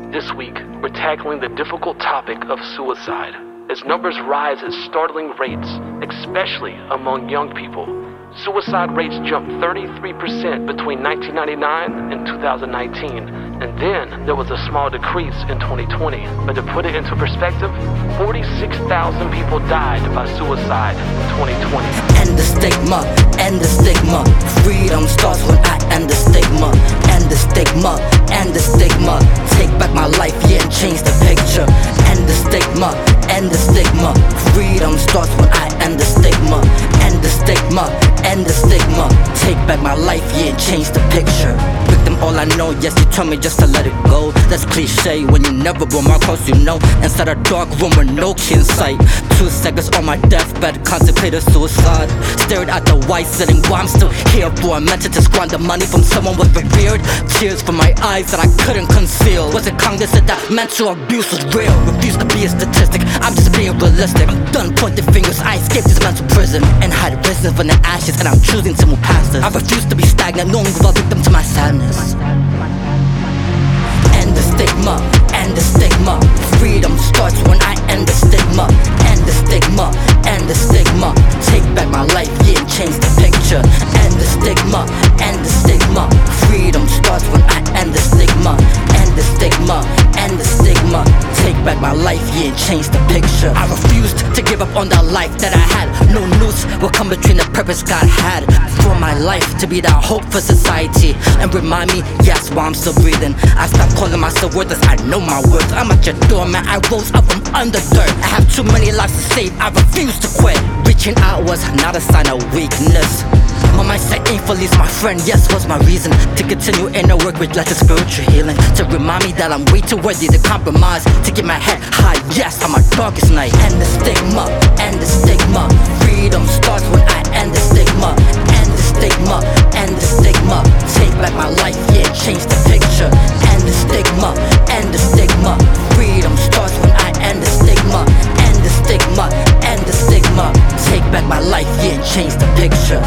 This week, we're tackling the difficult topic of suicide, as numbers rise at startling rates, especially among young people. Suicide rates jumped 33% between 1999 and 2019, and then there was a small decrease in 2020. But to put it into perspective, 46,000 people died by suicide in 2020. End the stigma, end the stigma. Freedom starts when I end the stigma. End the stigma, end the stigma. Take back my life, yeah, and change the picture. End the stigma, end the stigma. Freedom starts when I end the stigma. End the stigma, end the stigma. Take back my life, yeah, and change the picture. Victim, all I know, yes, you told me just to let it go. That's cliche when you never were my close, you know. Inside a dark room with no key in sight. 2 seconds on my deathbed, contemplated suicide. Stared at the white ceiling while I'm still here for a mentor to squander money from someone was revered. Tears from my eyes that I couldn't conceal. Wasn't cognizant that mental abuse was real. Refused to be a statistic, I'm just being realistic. I'm done pointing fingers, I escaped this mental prison and had risen from the ashes, and I'm choosing to move past this. I refuse to be stagnant, knowing we're a victim to my sadness. End the stigma, end the stigma. Freedom starts when I end the stigma. End the stigma, end the stigma. Take back my life, yeah, and change the picture. End the stigma, end the stigma. Freedom starts when I end the stigma. End the stigma, end the stigma. Take back my life, yeah, and change the picture. I refused to give up on the life that I had. No noose will come between the purpose God had for my life, to be that hope for society and remind me, yes, while I'm still breathing. I stopped calling myself worthless, I know my worth. I'm at your door, man, I rose up from under dirt. I have too many lives to save, I refuse to quit. Reaching out was not a sign of weakness. My mindset ain't fully my friend, yes, was my reason to continue inner work with lots of spiritual healing. To remind me that I'm way too worthy to compromise, to get my head high, yes, on my darkest night. End the stigma, end the stigma. Freedom starts when I end the stigma. End the stigma, end the stigma. Take back my life, yeah, change the picture. End the stigma, end the stigma. Freedom starts when I end the stigma. End the stigma, end the stigma. Take back my life, yeah, change the picture.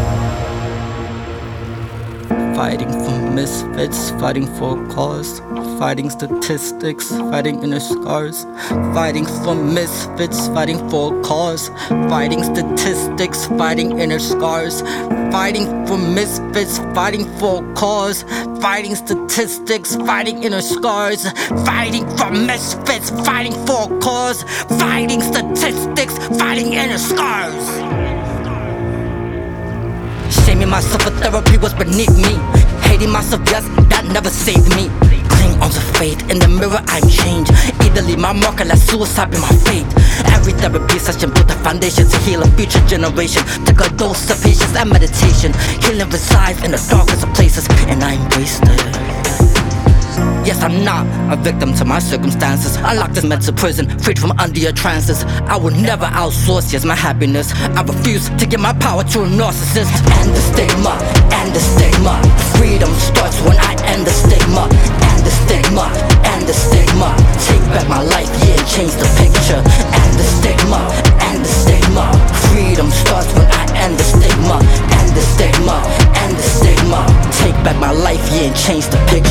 Fighting for misfits, fighting for a cause, fighting statistics, fighting inner scars. Fighting for misfits, fighting for a cause, fighting statistics, fighting inner scars. Fighting for misfits, fighting for a cause, fighting statistics, fighting inner scars. Fighting for misfits, fighting for a cause, fighting statistics, fighting inner scars. Shaming myself for therapy was beneath me. Hating myself, yes, that never saved me. Cling onto faith, in the mirror I'm changed. Either leave my mark or let suicide be my fate. Every therapy session built a foundation to heal a future generation. Took a dose of patience and meditation. Healing resides in the darkest of places, and I embraced it. Yes, I'm not a victim to my circumstances. I locked in mental prison, freed from under your trances. I will never outsource, yes, my happiness. I refuse to give my power to a narcissist. End the stigma, end the stigma. Freedom starts when I end the stigma. End the stigma, end the stigma. Take back my life, yeah, and change the picture. End the stigma, end the stigma. Freedom starts when I end the stigma. End the stigma, end the stigma. Take back my life, yeah, and change the picture.